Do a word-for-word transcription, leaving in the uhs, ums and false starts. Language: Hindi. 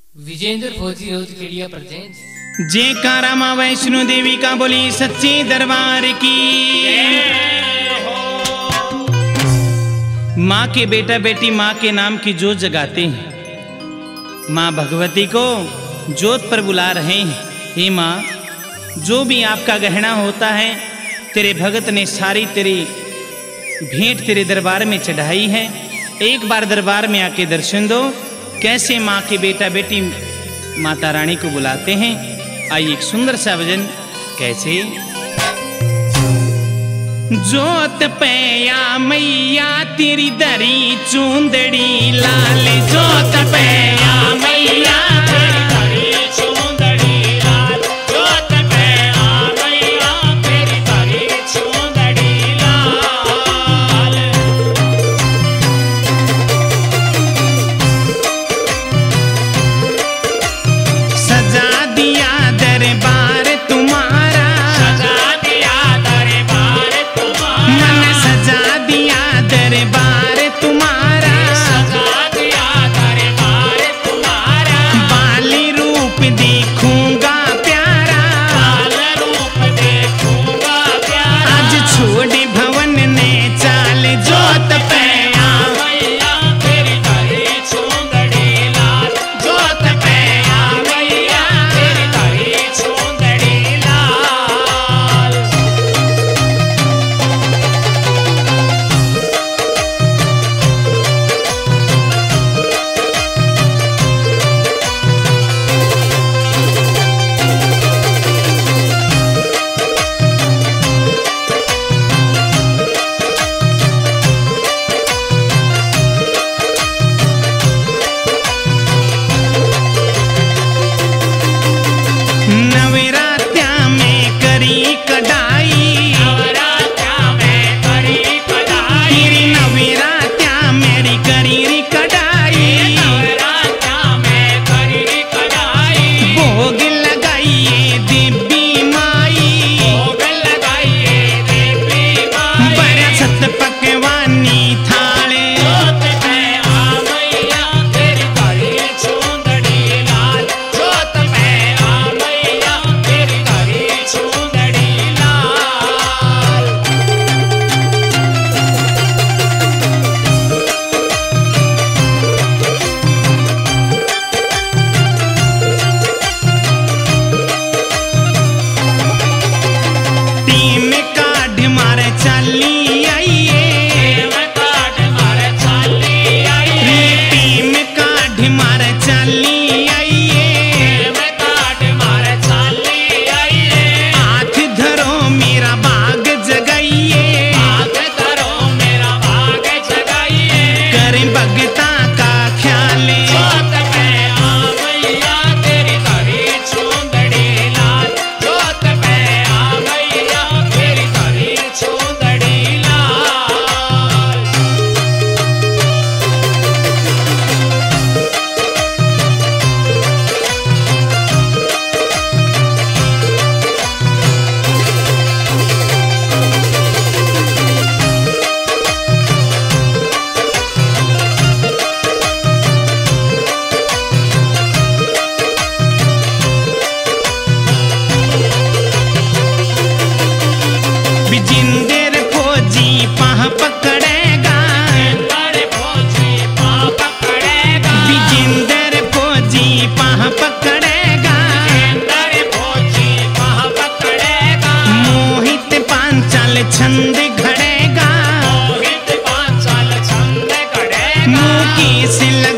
विजेंद्र फौजी रोज केडिया प्रेजेंट्स। जयकारा मां वैष्णो देवी का बोली सच्चे दरबार की। माँ के बेटा बेटी माँ के नाम की जोत जगाते हैं। माँ भगवती को जोत पर बुला रहे हैं। हे माँ, जो भी आपका गहना होता है तेरे भगत ने सारी तेरी भेंट तेरे दरबार में चढ़ाई है। एक बार दरबार में आके दर्शन दो। कैसे माँ के बेटा बेटी माता रानी को बुलाते हैं। आइए एक सुंदर सा भजन। कैसे? जोत पैया मैया तेरी दरी चूंदड़ी लाल, जोत पैया मैया तेरी दरी चूंदड़ी लाल, जोत पैया मैया तेरी दरी चूंदड़ी लाल। सजा दिया दरबार तुम्हारा, सजा दिया दरबार तुम्हारा, मन सजा दिया दरबार तुम्हारा, सजा दिया दरबार तुम्हारा। बाली रूप देखूंगा प्यारा, बाल रूप देखूंगा प्यारा। आज छोड़ भवन ने चाल, जोत पैया मैया तेरी दरी चूंदड़ी लाल, जोत पैया मैया तेरी दरी चूंदड़ी लाल। नवरात्या में करी कढ़ाई, नवरात्या में करी कढ़ाई, तेरी नवरात्या मेरी करी री कढ़ाई, नवरात्या में करी कढ़ाई। भोग लगाइए देवी माई, भोग लगाइए देवी माई। बड़ा सत पकवानी थाले, जोत पैया मैया तेरी दरी चूंदड़ी लाल, जोत पैया मैया तेरी दरी चूंदड़ी लाल। टीम काढ़ मारे चली आइए, टीम काढ़ मारे चली आइए, टीम काढ़ मारे चली आइए, टीम काढ़ मारे चली आइए। हाथ धरो मेरा बाग जगाइए, हाथ धरो मेरा बाग जगाइए। करें भगता का ख्याल, जोत पैया मैया तेरी दरी चूंदड़ी लाल, जोत पैया मैया तेरी दरी चूंदड़ी लाल। विजेंद्र फौजी पाह पकड़ेगा, विजेंद्र फौजी पाह पकड़ेगा, विजेंद्र फौजी पाह पकड़ेगा, विजेंद्र फौजी पाह पकड़ेगा। मोहित पांचाल छंद घड़ेगा, मोहित पांचाल छंद घड़ेगा। मुकेश लग